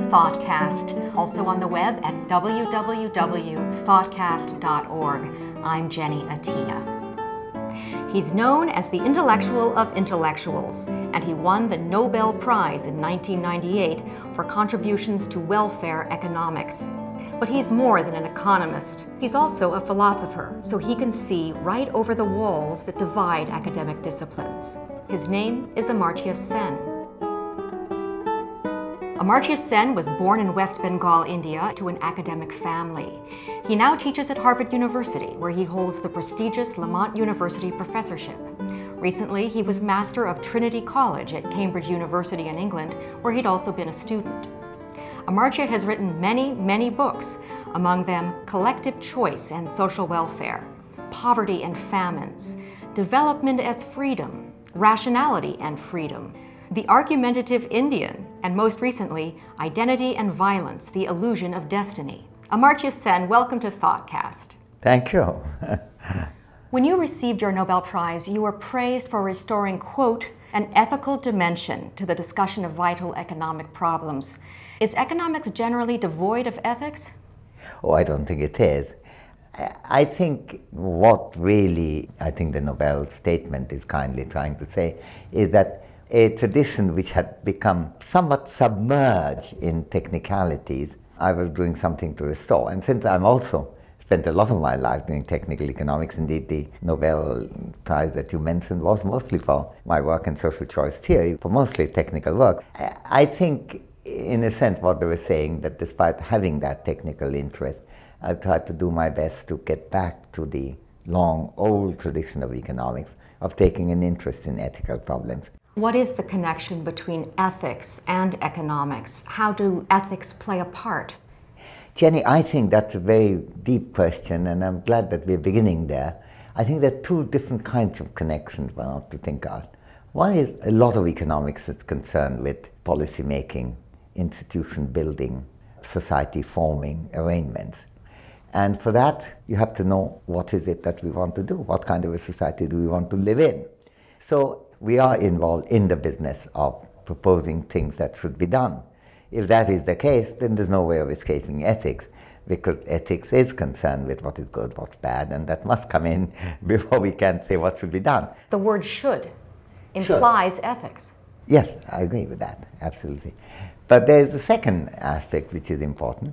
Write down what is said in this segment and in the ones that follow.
Thoughtcast, also on the web at www.thoughtcast.org. I'm Jenny Attia. He's known as the intellectual of intellectuals, and he won the Nobel Prize in 1998 for contributions to welfare economics. But he's more than an economist. He's also a philosopher, so he can see right over the walls that divide academic disciplines. His name is Amartya Sen. Amartya Sen was born in West Bengal, India, to an academic family. He now teaches at Harvard University, where he holds the prestigious Lamont University professorship. Recently, he was Master of Trinity College at Cambridge University in England, where he'd also been a student. Amartya has written many, many books, among them Collective Choice and Social Welfare, Poverty and Famines, Development as Freedom, Rationality and Freedom, The Argumentative Indian, and most recently, Identity and Violence, The Illusion of Destiny. Amartya Sen, welcome to Thoughtcast. Thank you. When you received your Nobel Prize, you were praised for restoring, quote, an ethical dimension to the discussion of vital economic problems. Is economics generally devoid of ethics? Oh, I don't think it is. I think what really, the Nobel statement is kindly trying to say is that a tradition which had become somewhat submerged in technicalities, I was doing something to restore. And since I'm also spent a lot of my life doing technical economics, indeed the Nobel Prize that you mentioned was mostly for my work in social choice theory, for mostly technical work. I think, in a sense, what they were saying, that despite having that technical interest, I've tried to do my best to get back to the long, old tradition of economics, of taking an interest in ethical problems. What is the connection between ethics and economics? How do ethics play a part? Jenny, I think that's a very deep question, and I'm glad that we're beginning there. I think there are two different kinds of connections one ought to think of. One is a lot of economics is concerned with policy making, institution building, society forming arrangements. And for that, you have to know what is it that we want to do, what kind of a society do we want to live in. So we are involved in the business of proposing things that should be done. If that is the case, then there's no way of escaping ethics, because ethics is concerned with what is good, what's bad, and that must come in before we can say what should be done. The word should implies ethics. Yes, I agree with that, absolutely. But there is a second aspect which is important,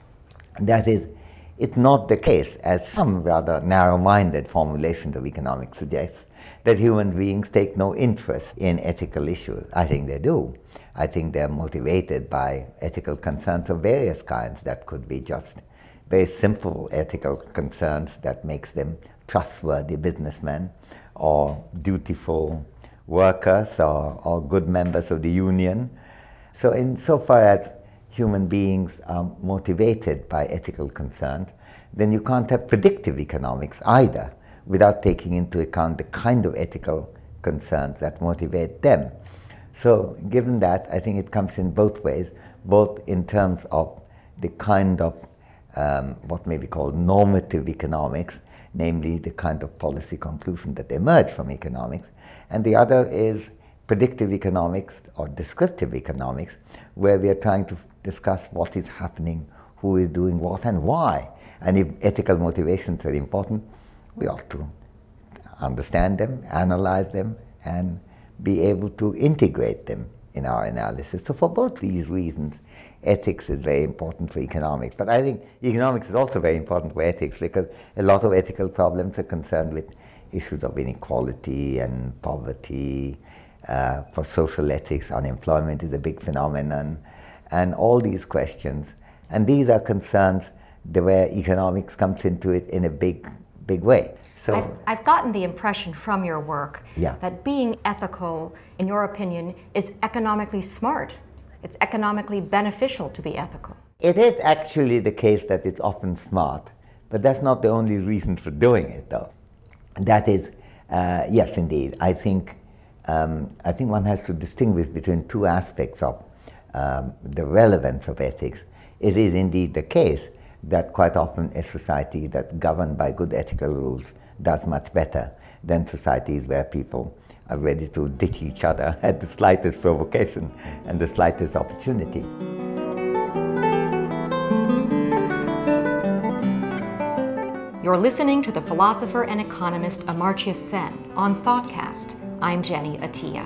and that is, it's not the case, as some rather narrow-minded formulations of economics suggest, that human beings take no interest in ethical issues. I think they do. I think they're motivated by ethical concerns of various kinds. That could be just very simple ethical concerns that makes them trustworthy businessmen, or dutiful workers, or good members of the union. So insofar as human beings are motivated by ethical concerns, then you can't have predictive economics either without taking into account the kind of ethical concerns that motivate them. So given that, I think it comes in both ways, both in terms of the kind of what may be called normative economics, namely the kind of policy conclusion that emerge from economics, and the other is predictive economics or descriptive economics, where we are trying to discuss what is happening, who is doing what, and why. And if ethical motivations are important, we ought to understand them, analyze them, and be able to integrate them in our analysis. So for both these reasons, ethics is very important for economics. But I think economics is also very important for ethics, because a lot of ethical problems are concerned with issues of inequality and poverty. For social ethics, unemployment is a big phenomenon, and all these questions. And these are concerns where economics comes into it in a big way. So I've gotten the impression from your work that being ethical, in your opinion, is economically smart. It's economically beneficial to be ethical. It is actually the case that it's often smart, but that's not the only reason for doing it, though. That is, yes, indeed. I think one has to distinguish between two aspects of the relevance of ethics. It is indeed the case that quite often a society that's governed by good ethical rules does much better than societies where people are ready to ditch each other at the slightest provocation and the slightest opportunity. You're listening to the philosopher and economist Amartya Sen on ThoughtCast. I'm Jenny Attia.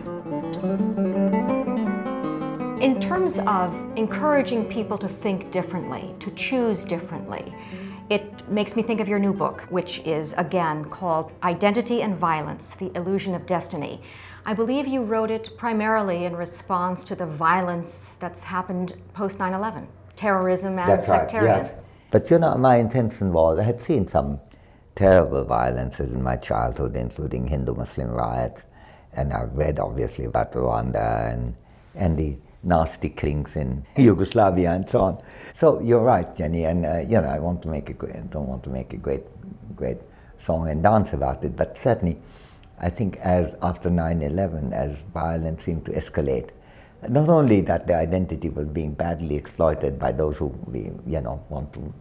In terms of encouraging people to think differently, to choose differently, it makes me think of your new book, which is, again, called Identity and Violence, The Illusion of Destiny. I believe you wrote it primarily in response to the violence that's happened post 9/11, terrorism and That's sectarian. right, yes. But you know, my intention was, I had seen some terrible violences in my childhood, including Hindu-Muslim riots, and I've read obviously about Rwanda and the nasty killings in Yugoslavia and so on. So you're right, Jenny, and you know, I don't want to make a great song and dance about it, but certainly I think as after 9/11, as violence seemed to escalate, not only that the identity was being badly exploited by those who want to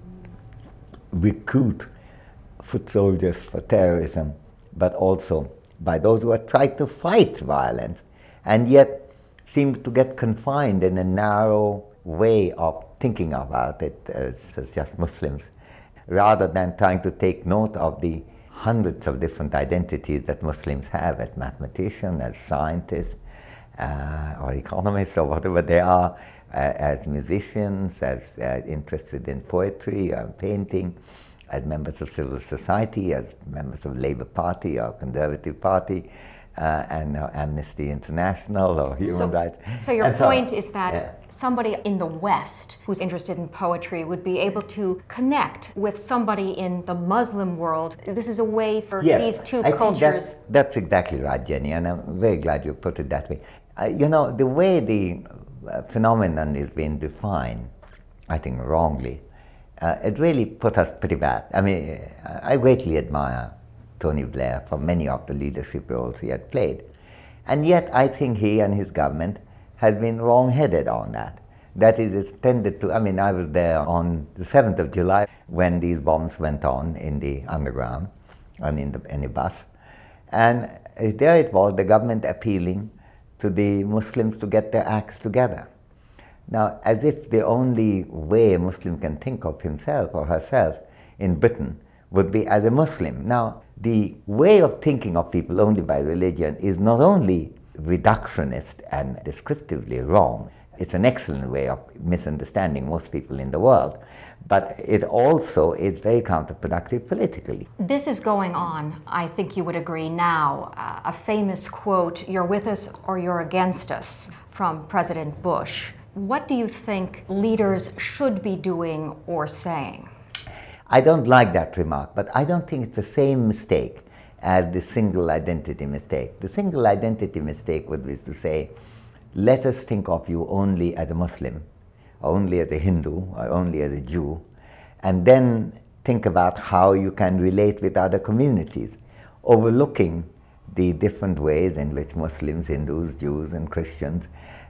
recruit foot soldiers for terrorism, but also by those who are trying to fight violence and yet seem to get confined in a narrow way of thinking about it as just Muslims, rather than trying to take note of the hundreds of different identities that Muslims have as mathematicians, as scientists, or economists, or whatever they are, as musicians, as interested in poetry or painting, as members of civil society, as members of Labour Party or Conservative Party, and Amnesty International or human rights. So your point is that somebody in the West who's interested in poetry would be able to connect with somebody in the Muslim world. This is a way for these two cultures. Think that's exactly right, Jenny, and I'm very glad you put it that way. You know, the way the phenomenon is being defined, I think wrongly, it really put us pretty bad. I mean, I greatly admire Tony Blair for many of the leadership roles he had played. And yet I think he and his government had been wrong-headed on that. That is, it's tended to, I mean, I was there on the 7th of July when these bombs went on in the underground and in the bus. And there it was, the government appealing to the Muslims to get their acts together. Now, as if the only way a Muslim can think of himself or herself in Britain would be as a Muslim. Now, the way of thinking of people only by religion is not only reductionist and descriptively wrong, it's an excellent way of misunderstanding most people in the world, but it also is very counterproductive politically. This is going on, I think you would agree now, a famous quote, "You're with us or you're against us," from President Bush. What do you think leaders should be doing or saying? I don't like that remark, but I don't think it's the same mistake as the single identity mistake. The single identity mistake would be to say, let us think of you only as a Muslim, or only as a Hindu, or only as a Jew, and then think about how you can relate with other communities, overlooking the different ways in which Muslims, Hindus, Jews, and Christians,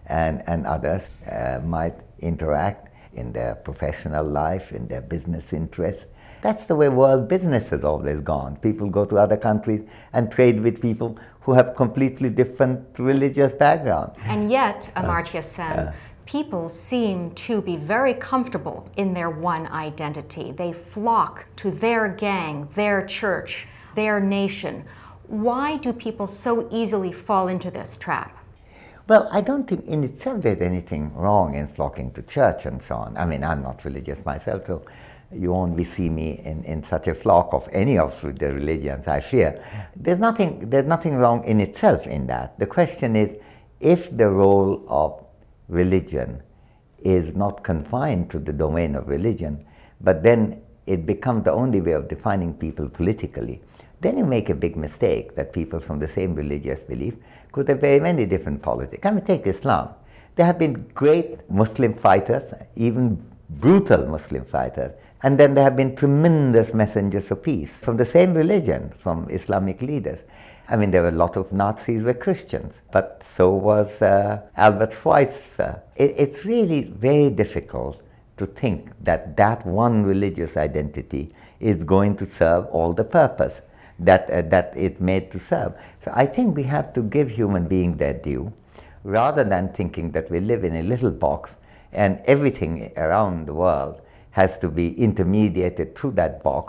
and others might interact in their professional life, in their business interests. That's the way world business has always gone. People go to other countries and trade with people who have completely different religious backgrounds. And yet, Amartya Sen, people seem to be very comfortable in their one identity. They flock to their gang, their church, their nation. Why do people so easily fall into this trap? Well, I don't think in itself there's anything wrong in flocking to church and so on. I mean, I'm not religious myself, so you won't see me in such a flock of any of the religions, I fear. There's nothing wrong in itself in that. The question is, if the role of religion is not confined to the domain of religion, but then it becomes the only way of defining people politically, then you make a big mistake that people from the same religious belief could have very many different politics. I mean, take Islam. There have been great Muslim fighters, even brutal Muslim fighters, and then there have been tremendous messengers of peace from the same religion, from Islamic leaders. I mean, there were a lot of Nazis were Christians, but so was Albert Schweitzer. It's really very difficult to think that that one religious identity is going to serve all the purpose that it's made to serve. So I think we have to give human beings their due, rather than thinking that we live in a little box and everything around the world has to be intermediated through that box.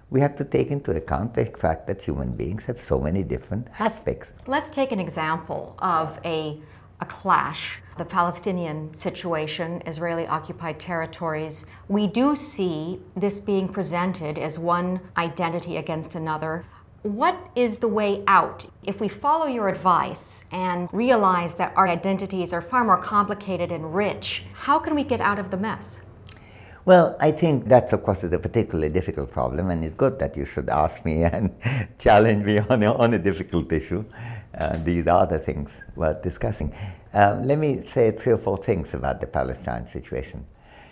we have to take into account the fact that human beings have so many different aspects. Let's take an example of a clash. The Palestinian situation, Israeli-occupied territories. We do see this being presented as one identity against another. What is the way out? If we follow your advice and realize that our identities are far more complicated and rich, how can we get out of the mess? Well, I think that's, of course, a particularly difficult problem, and it's good that you should ask me and challenge me on a difficult issue. These are the things worth discussing. Let me say 3 or 4 things about the Palestine situation.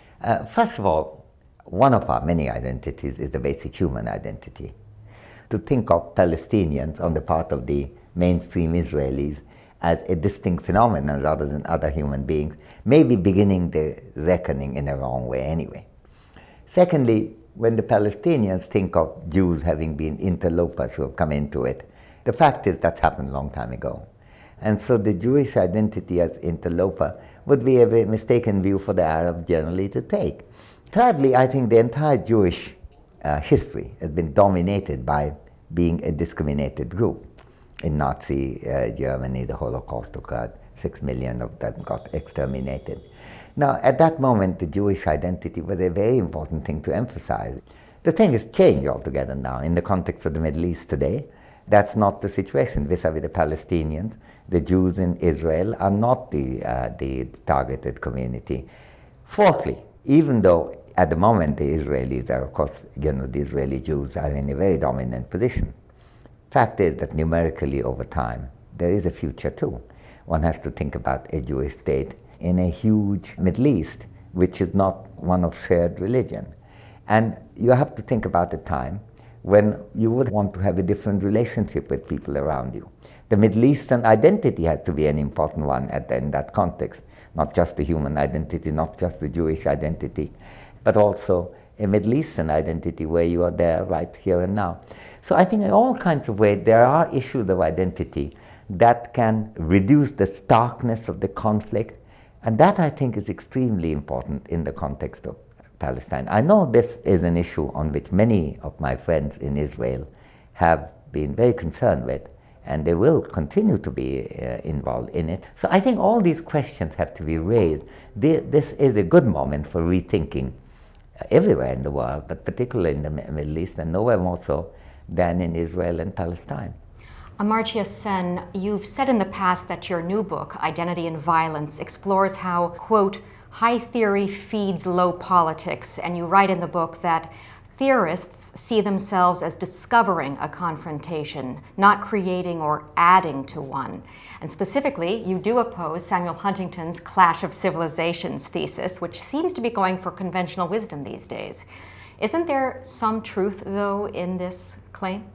First of all, one of our many identities is the basic human identity. To think of Palestinians on the part of the mainstream Israelis as a distinct phenomenon rather than other human beings may be beginning the reckoning in a wrong way anyway. Secondly, when the Palestinians think of Jews having been interlopers who have come into it, the fact is that happened a long time ago. And so the Jewish identity as interloper would be a very mistaken view for the Arab generally to take. Thirdly, I think the entire Jewish history has been dominated by being a discriminated group. In Nazi Germany, the Holocaust occurred. 6 million of them got exterminated. Now, at that moment, the Jewish identity was a very important thing to emphasize. The thing has changed altogether now. In the context of the Middle East today, that's not the situation. Vis-a-vis the Palestinians, the Jews in Israel are not the targeted community. Fourthly, even though at the moment the Israelis are, of course, the Israeli Jews are in a very dominant position, fact is that numerically over time, there is a future too. One has to think about a Jewish state in a huge Middle East, which is not one of shared religion. And you have to think about a time when you would want to have a different relationship with people around you. The Middle Eastern identity has to be an important one in that context, not just the human identity, not just the Jewish identity, but also a Middle Eastern identity where you are there right here and now. So I think in all kinds of ways there are issues of identity that can reduce the starkness of the conflict, and that I think is extremely important in the context of Palestine. I know this is an issue on which many of my friends in Israel have been very concerned with, and they will continue to be involved in it. So I think all these questions have to be raised. This is a good moment for rethinking everywhere in the world, but particularly in the Middle East, and nowhere more so than in Israel and Palestine. Amartya Sen, you've said in the past that your new book, Identity and Violence, explores how, quote, high theory feeds low politics, and you write in the book that theorists see themselves as discovering a confrontation, not creating or adding to one. And specifically, you do oppose Samuel Huntington's Clash of Civilizations thesis, which seems to be going for conventional wisdom these days. Isn't there some truth, though, in this claim?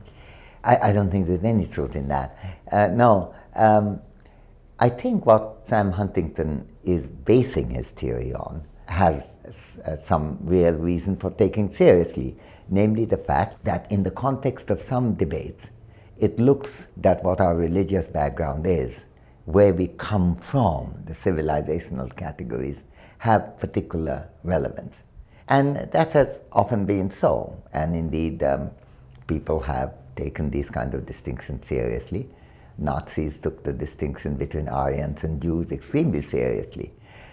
I don't think there's any truth in that. No. I think what Sam Huntington is basing his theory on has some real reason for taking seriously, namely the fact that in the context of some debates, it looks that what our religious background is, where we come from, the civilizational categories, have particular relevance. And that has often been so, and indeed people have taken these kind of distinctions seriously. Nazis took the distinction between Aryans and Jews extremely seriously.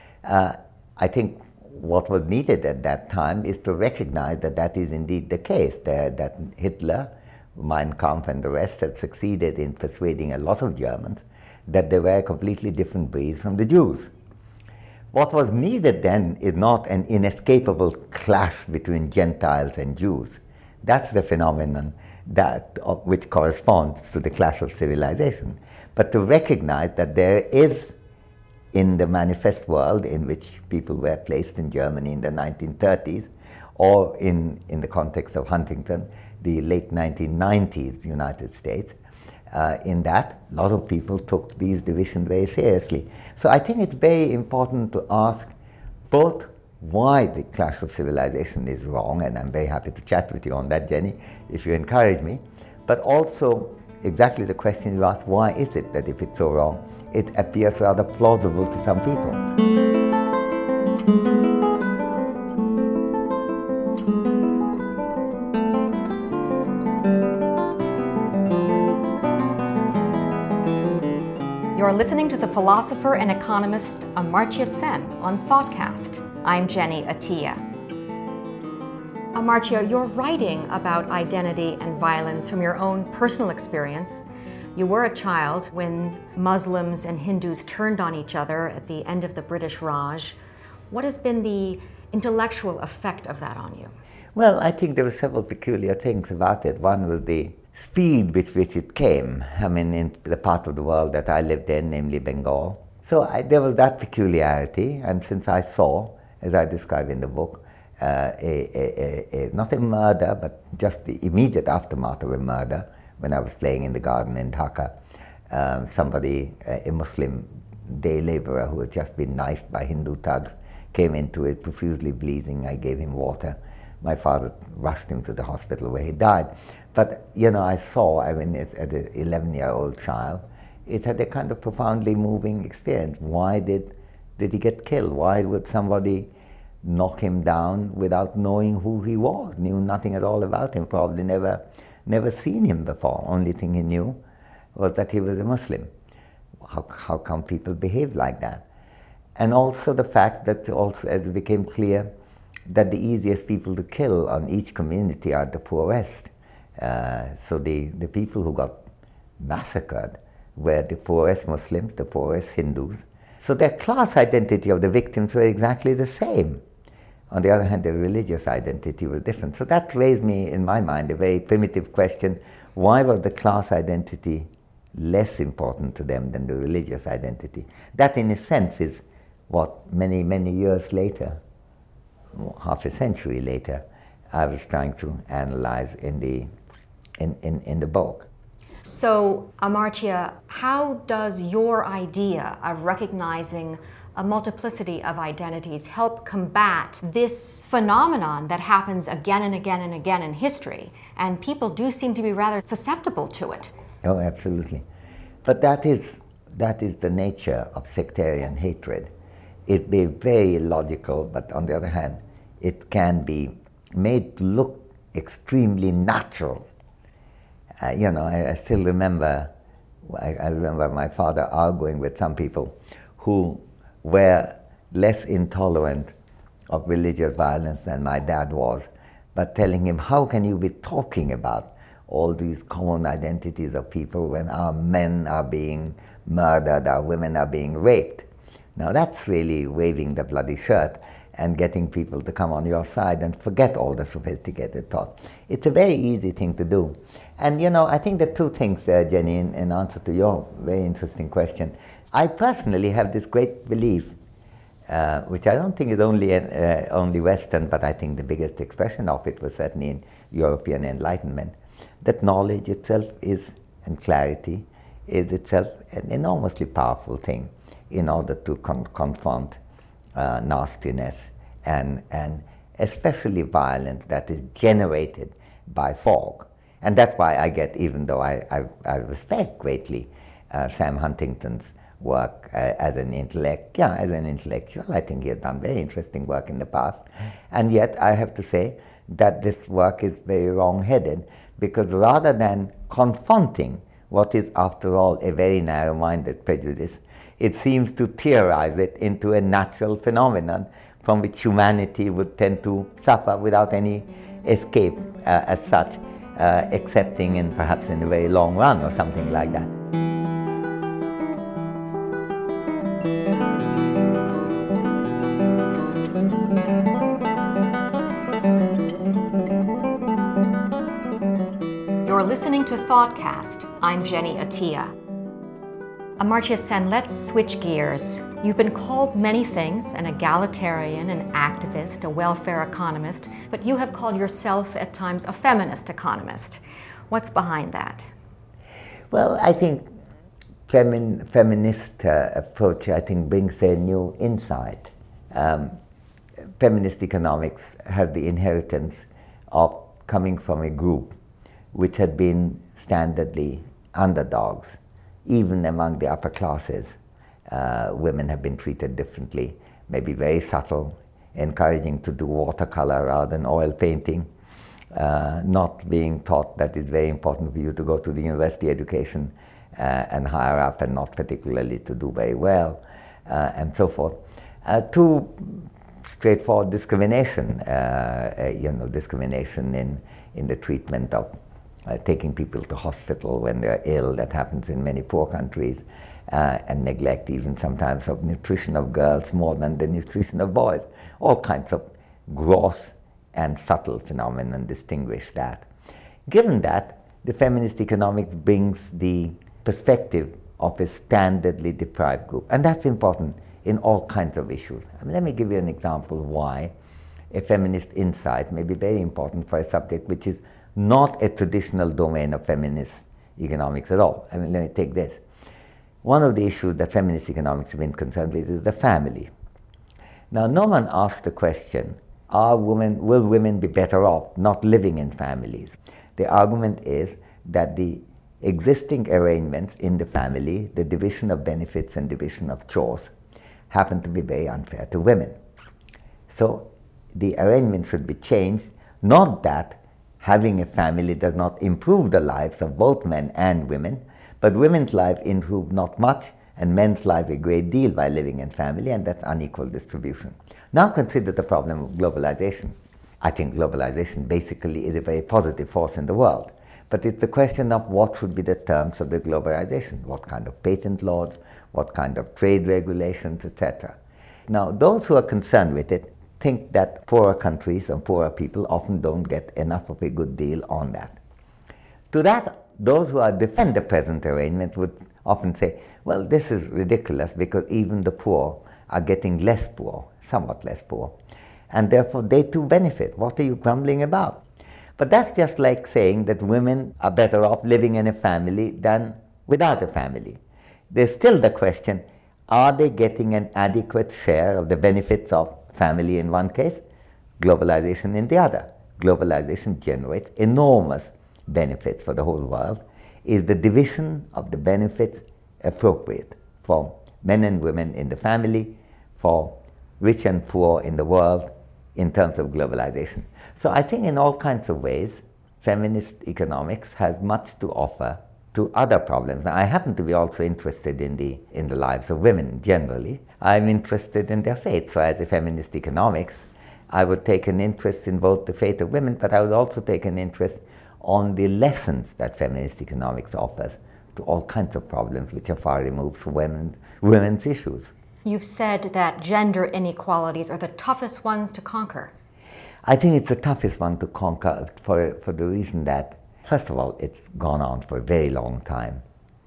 I think what was needed at that time is to recognize that that is indeed the case, that Hitler, Mein Kampf and the rest have succeeded in persuading a lot of Germans that they were a completely different breed from the Jews. What was needed then is not an inescapable clash between Gentiles and Jews. That's the phenomenon which corresponds to the clash of civilization. But to recognize that there is, in the manifest world in which people were placed in Germany in the 1930s, or in the context of Huntington, the late 1990s United States, in that, a lot of people took these divisions very seriously. So I think it's very important to ask both why the clash of civilization is wrong, and I'm very happy to chat with you on that, Jenny, if you encourage me, but also exactly the question you asked, why is it that if it's so wrong, it appears rather plausible to some people? You're listening to the philosopher and economist Amartya Sen on Thoughtcast. I'm Jenny Attia. Amartya, you're writing about identity and violence from your own personal experience. You were a child when Muslims and Hindus turned on each other at the end of the British Raj. What has been the intellectual effect of that on you? Well, I think there were several peculiar things about it. One was the speed with which it came. I mean, in the part of the world that I lived in, namely Bengal. So there was that peculiarity, and since I saw, as I describe in the book, not a murder, but just the immediate aftermath of a murder, when I was playing in the garden in Dhaka, somebody, a Muslim day laborer who had just been knifed by Hindu thugs, came into it profusely bleeding. I gave him water. My father rushed him to the hospital where he died. But, I saw, as an 11-year-old child, it had a kind of profoundly moving experience. Why did he get killed? Why would somebody knock him down without knowing who he was? Knew nothing at all about him, probably never seen him before. Only thing he knew was that he was a Muslim. How come people behave like that? And also the fact that, also as it became clear, that the easiest people to kill on each community are the poorest. So the people who got massacred were the poorest Muslims, the poorest Hindus. So the class identity of the victims were exactly the same. On the other hand, the religious identity was different. So that raised me, in my mind, a very primitive question: why was the class identity less important to them than the religious identity? That, in a sense, is what many, many years later, half a century later, I was trying to analyze in the book. So, Amartya, how does your idea of recognizing a multiplicity of identities help combat this phenomenon that happens again and again and again in history, and people do seem to be rather susceptible to it? Oh, absolutely. But that is the nature of sectarian hatred. It may be very illogical, but on the other hand, it can be made to look extremely natural. I still remember, I remember my father arguing with some people who were less intolerant of religious violence than my dad was, but telling him, how can you be talking about all these common identities of people when our men are being murdered, our women are being raped? Now that's really waving the bloody shirt and getting people to come on your side and forget all the sophisticated thought. It's a very easy thing to do. And I think the two things there, Jenny, in answer to your very interesting question. I personally have this great belief, which I don't think is only Western, but I think the biggest expression of it was certainly in European Enlightenment, that knowledge itself and clarity is itself an enormously powerful thing in order to confront nastiness and especially violence that is generated by fog. And that's why I get, even though I respect greatly Sam Huntington's work as an intellectual, I think he has done very interesting work in the past. And yet I have to say that this work is very wrong-headed, because rather than confronting what is, after all, a very narrow-minded prejudice, it seems to theorize it into a natural phenomenon from which humanity would tend to suffer without any escape as such, excepting perhaps in the very long run or something like that. You're listening to Thoughtcast. I'm Jenny Attia. Amartya Sen, let's switch gears. You've been called many things: an egalitarian, an activist, a welfare economist, but you have called yourself at times a feminist economist. What's behind that? Well, I think feminist approach, I think, brings a new insight. Feminist economics has the inheritance of coming from a group which had been standardly underdogs. Even among the upper classes, women have been treated differently, maybe very subtle, encouraging to do watercolor rather than oil painting, not being taught that it's very important for you to go to the university education and higher up and not particularly to do very well, and so forth, to straightforward discrimination, discrimination in the treatment of taking people to hospital when they're ill. That happens in many poor countries, and neglect even sometimes of nutrition of girls more than the nutrition of boys. All kinds of gross and subtle phenomena distinguish that. Given that, the feminist economics brings the perspective of a standardly deprived group, and that's important in all kinds of issues. Let me give you an example why a feminist insight may be very important for a subject which is not a traditional domain of feminist economics at all. Let me take this. One of the issues that feminist economics have been concerned with is the family. Now, no one asks the question, will women be better off not living in families? The argument is that the existing arrangements in the family, the division of benefits and division of chores, happen to be very unfair to women. So the arrangement should be changed, not that having a family does not improve the lives of both men and women, but women's life improve not much and men's life a great deal by living in family, and that's unequal distribution. Now consider the problem of globalization. I think globalization basically is a very positive force in the world, but it's a question of what should be the terms of the globalization, what kind of patent laws, what kind of trade regulations, etc. Now, those who are concerned with it think that poorer countries and poorer people often don't get enough of a good deal on that. To that, those who defend the present arrangement would often say, well, this is ridiculous because even the poor are getting less poor, somewhat less poor, and therefore they too benefit. What are you grumbling about? But that's just like saying that women are better off living in a family than without a family. There's still the question, are they getting an adequate share of the benefits of family in one case, globalization in the other? Globalization generates enormous benefits for the whole world. Is the division of the benefits appropriate for men and women in the family, for rich and poor in the world in terms of globalization? So I think in all kinds of ways, feminist economics has much to offer to other problems. Now, I happen to be also interested in the lives of women generally. I'm interested in their fate. So as a feminist economics, I would take an interest in both the fate of women, but I would also take an interest on the lessons that feminist economics offers to all kinds of problems which are far removed from women's issues. You've said that gender inequalities are the toughest ones to conquer. I think it's the toughest one to conquer for the reason that, first of all, it's gone on for a very long time.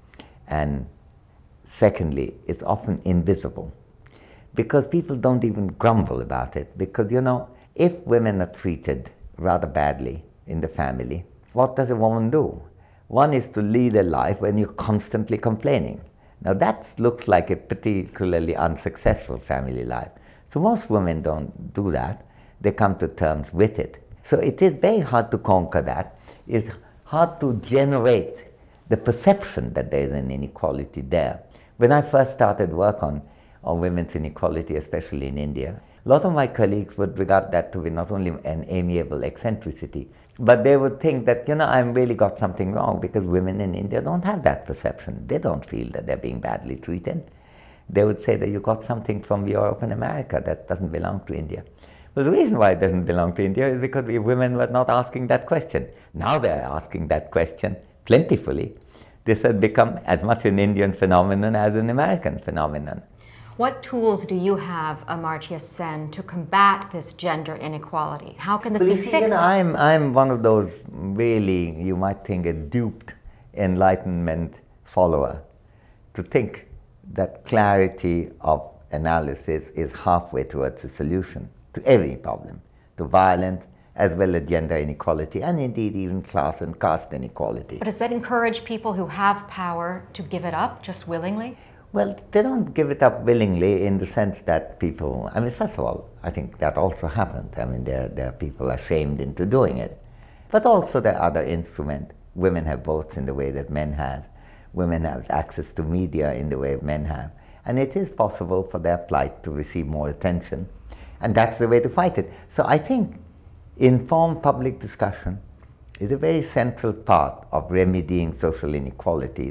And secondly, it's often invisible because people don't even grumble about it. Because, if women are treated rather badly in the family, what does a woman do? One is to lead a life when you're constantly complaining. Now that looks like a particularly unsuccessful family life. So most women don't do that. They come to terms with it. So it is very hard to conquer that. It's hard to generate the perception that there is an inequality there. When I first started work on women's inequality, especially in India, a lot of my colleagues would regard that to be not only an amiable eccentricity, but they would think that, I've really got something wrong because women in India don't have that perception. They don't feel that they're being badly treated. They would say that you got something from Europe and America that doesn't belong to India. But the reason why it doesn't belong to India is because women were not asking that question. Now they're asking that question plentifully. This has become as much an Indian phenomenon as an American phenomenon. What tools do you have, Amartya Sen, to combat this gender inequality? How can this be fixed? I'm one of those really, you might think, a duped Enlightenment follower to think that clarity of analysis is halfway towards a solution to every problem, to violence as well as gender inequality, and indeed even class and caste inequality. But does that encourage people who have power to give it up just willingly? Well, they don't give it up willingly in the sense that people, first of all, I think that also happened. There are people ashamed into doing it. But also there are other instruments. Women have votes in the way that men have. Women have access to media in the way men have. And it is possible for their plight to receive more attention. And that's the way to fight it. So I think informed public discussion is a very central part of remedying social inequalities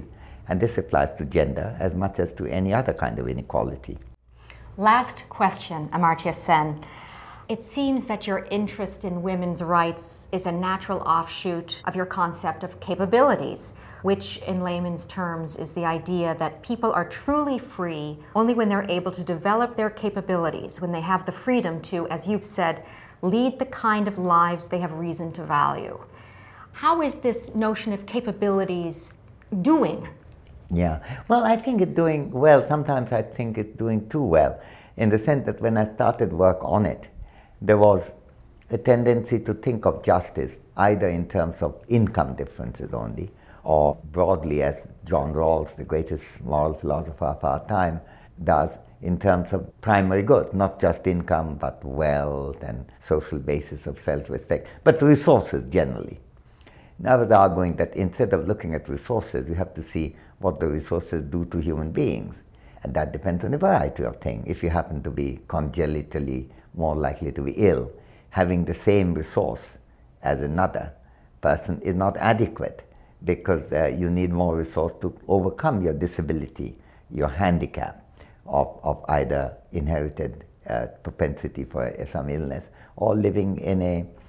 And this applies to gender as much as to any other kind of inequality. Last question, Amartya Sen. It seems that your interest in women's rights is a natural offshoot of your concept of capabilities, which in layman's terms is the idea that people are truly free only when they're able to develop their capabilities, when they have the freedom to, as you've said, lead the kind of lives they have reason to value. How is this notion of capabilities doing? Yeah, well, I think it's doing well. Sometimes I think it's doing too well, in the sense that when I started work on it, there was a tendency to think of justice either in terms of income differences only, or broadly, as John Rawls, the greatest moral philosopher of our time, does, in terms of primary good, not just income, but wealth and social basis of self-respect, but resources generally. And I was arguing that instead of looking at resources, we have to see what the resources do to human beings. And that depends on a variety of things. If you happen to be congenitally more likely to be ill, having the same resource as another person is not adequate, because you need more resource to overcome your disability, your handicap of either inherited propensity for some illness or living in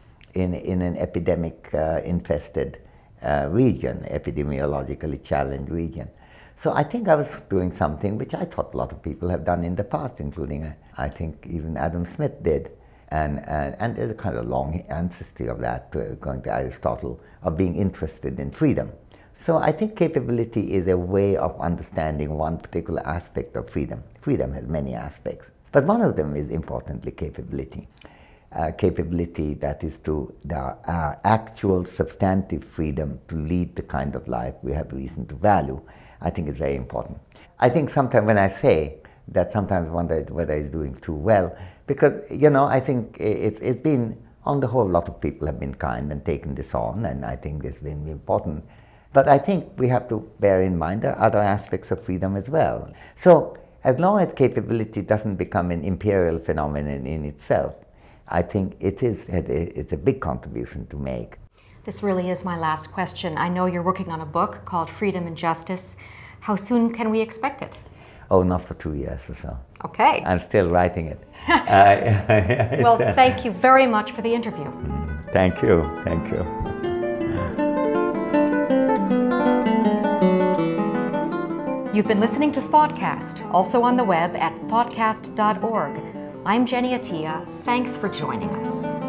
an epidemic infested region, epidemiologically challenged region. So I think I was doing something which I thought a lot of people have done in the past, including I think even Adam Smith did. And there's a kind of long ancestry of that, going to Aristotle, of being interested in freedom. So I think capability is a way of understanding one particular aspect of freedom. Freedom has many aspects, but one of them is importantly capability. Capability that is to our actual substantive freedom to lead the kind of life we have reason to value, I think is very important. I think sometimes when I say that, sometimes I wonder whether it's doing too well, because, I think it's been, on the whole, a lot of people have been kind and taken this on, and I think it's been important. But I think we have to bear in mind there are other aspects of freedom as well. So as long as capability doesn't become an imperial phenomenon in itself, I think it's a big contribution to make. This really is my last question. I know you're working on a book called Freedom and Justice. How soon can we expect it? Oh, not for 2 years or so. Okay. I'm still writing it. Well, thank you very much for the interview. Thank you. Thank you. You've been listening to Thoughtcast, also on the web at thoughtcast.org. I'm Jenny Attia. Thanks for joining us.